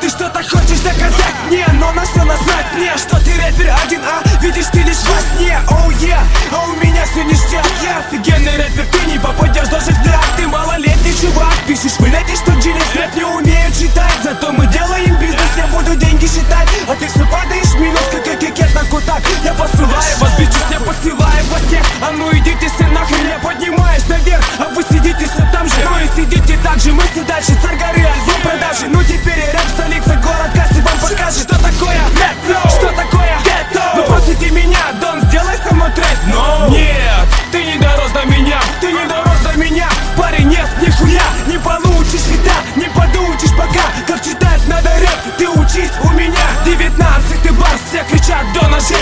Ты что-то хочешь доказать мне, но на что назвать мне? Что ты рэпер 1А, видишь ты лишь во сне. Оу е, а у меня все ништяк. Я офигенный рэпер, ты не попадешь даже в драк. Ты малолетний чувак, пишешь в инете, что Genius рэп не умеет читать. Зато мы делаем бизнес, я буду деньги считать. А ты все падаешь в минус, как кикет на кутак. Я посылаю вас, бичес, я посылаю вас всех. А ну идите все нахрен, я поднимаюсь наверх, а вы сидите все там же. Ну и сидите так же, мы все дальше, царь горы, альбом продажи. Ну теперь и рэп столица, город Касси вам покажет, что такое рэп, что такое гетто. Вы просите меня, Дон, сделай со мной трек. Но нет, ты не дорос до меня, ты не дорос до меня. Парень, нет, нихуя, не получишь всегда, не подучишь пока. Как читать надо рэп, ты учись у меня. 19-й барс, все кричат Дона 6.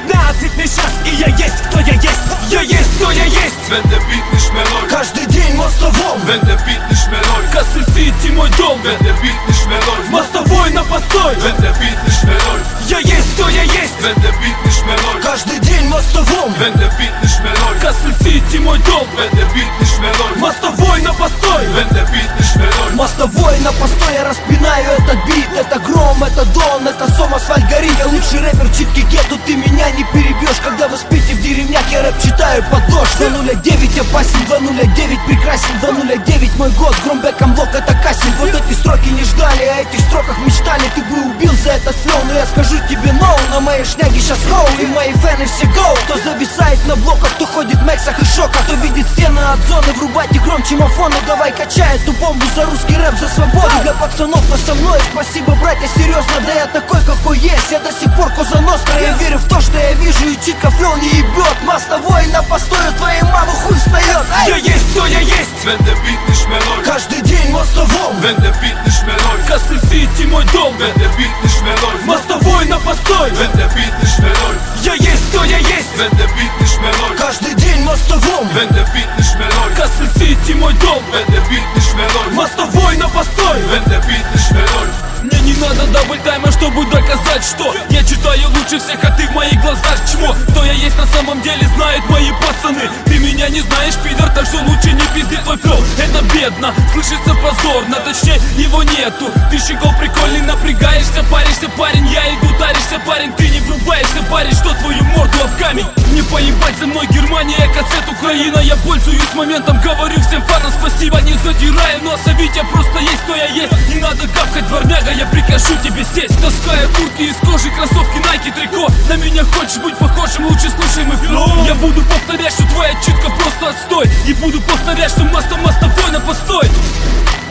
19 мне сейчас, и я есть, кто я есть. Я есть, кто я есть. Wenn der Beat nicht mehr läuft, Каждый день мостовом. wenn der Beat nicht mehr läuft, Кассель Сити мой дом. wenn der Beat nicht mehr läuft, Мостовой на постой. wenn der Beat nicht mehr läuft, Я есть, кто я есть. wenn der Beat nicht mehr läuft, Каждый день мостовом. wenn der Beat nicht mehr läuft, Кассель Сити мой дом. wenn der Beat nicht mehr läuft, Мостовой на постой. wenn der Beat nicht mehr läuft. Мостовой на постой, я распинаю этот бит. Это гром, это Дон, это Сом, асфальт горит. Я лучший рэпер, читки гетто, ты меня не перебьешь. Когда вы спите в деревнях, я рэп читаю под дождь. 209 опасен, 209 прекрасен, 209 мой год, громбеком блок это Кассин. Вот эти строки не ждали, о этих строках мечтали. Ты бы убил за этот флоу, но я скажу тебе ноу. На моей шняге сейчас роу, и мои фэны все гоу. Кто зависает на блоках, кто ходит в мексах и шоках, кто видит стены от зоны, врубайте громче мафоны. Давай качай эту бомбу за русский рэп, за свободу. Для пацанов, кто со мной, спасибо, братья, серьезно. Да я такой, какой есть, я до сих пор Коза Ностра. Я верю в то, что я вижу, и читка флоу не ебет. Мостовой на постой, у твоей мамы хуй встает. Я есть, кто я есть. Wenn der Beat nicht mehr läuft, Каждый день мостовом. wenn der Beat nicht mehr läuft, Кассель Сити мой дом. wenn der Beat nicht mehr läuft, Мостовой на постой. wenn der Beat nicht mehr läuft, Я есть, кто я есть. wenn der Beat nicht mehr läuft, Каждый день мостовом. wenn der Beat nicht mehr läuft, Кассель Сити мой дом. wenn der Beat nicht mehr läuft, Мостовой на постой. wenn der Beat nicht mehr läuft. Мне не надо даблтайма, чтобы доказать, что я читаю лучше всех, а ты в моих глазах чмо. Кто я есть на самом деле, знают мои пацаны. Ты меня не знаешь, пидор, так что лучше не пизди твой флоу. Это бедно, слышится позорно, точнее его нету. Ты щегол прикольный, напрягаешься, паришься, парень. Я иду, таришься, парень, ты не врубаешься, парень, что твою морду об камень. Не поебать за мной Германия, Кацет, Украина. Я пользуюсь моментом, говорю всем фанам спасибо, не задираю носа, Витя просто есть, кто я есть. Не надо капкать, дворняга, я прикажу тебе сесть. Таская куртки из кожи, кроссовки, Nike, трико. На меня хочешь быть похожим, лучше слушай мой флоу. Я буду повторять, что твоя читка просто отстой. И буду повторять, что мостовой на постой.